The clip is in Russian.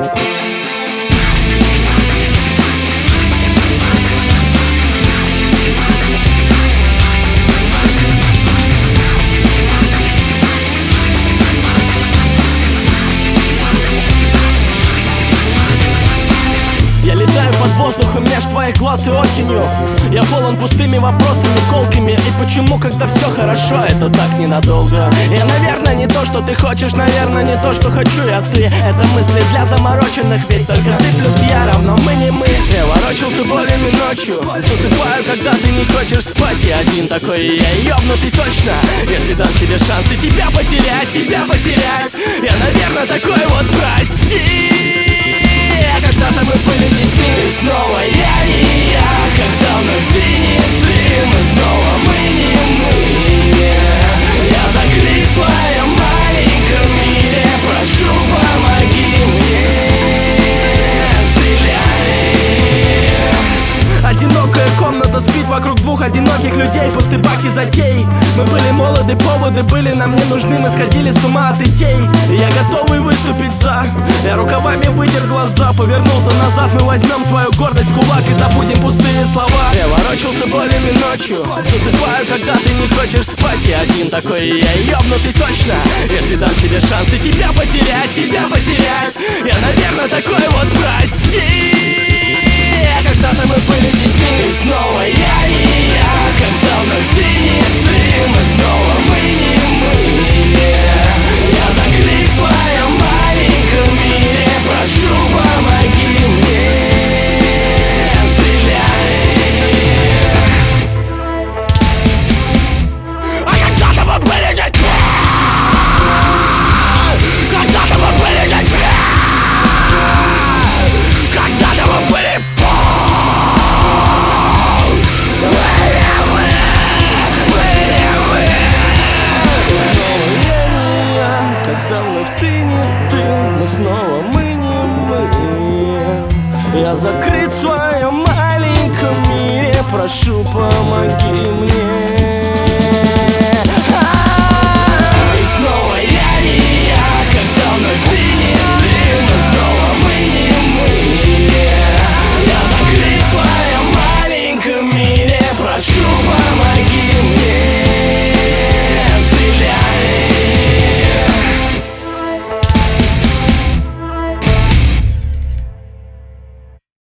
Под воздухом меж твоих глаз и осенью я полон пустыми вопросами, колкими. И почему, когда все хорошо, это так ненадолго? Я, наверное, не то, что ты хочешь, наверное, не то, что хочу я, ты. Это мысли для замороченных, ведь только ты плюс я равно мы не мы. Я ворочался болями ночью, засыпаю, когда ты не хочешь спать. Я один такой, и я ёбнутый точно. Если дам тебе шанс и тебя потерять, я, наверное, такой вот, прости. Когда-то мы были детьми, и снова я не я. Когда вновь ты не ты, мы снова мы не мы. Я закрыт в своем маленьком мире, прошу, помоги мне, стреляй. Одинокая комната спит вокруг двух одиноких людей, пусты баки затей. Мы были молоды, поводы были нам не нужны, мы сходили с ума от идей. Я готовый выступить за. Я рукавами вытер глаза, повернулся назад. Мы возьмем свою гордость в кулак и забудем пустые слова. Я ворочался болями ночью, засыпаю, когда ты не хочешь спать. Я один такой, и я ёбнутый точно. Если дам тебе шанс и тебя потерять, я, наверное, такой вот, прости. Когда-то мы были детьми, и снова я не я. Когда вновь ты не ты, мы снова мы не мы. Я закрыт в своем маленьком мире, прошу, помоги мне, стреляй. А когда-то мы были детьми, когда-то мы были детьми, когда-то мы были. Снова мы не мы. Я закрыт в своем маленьком мире, прошу, помоги мне.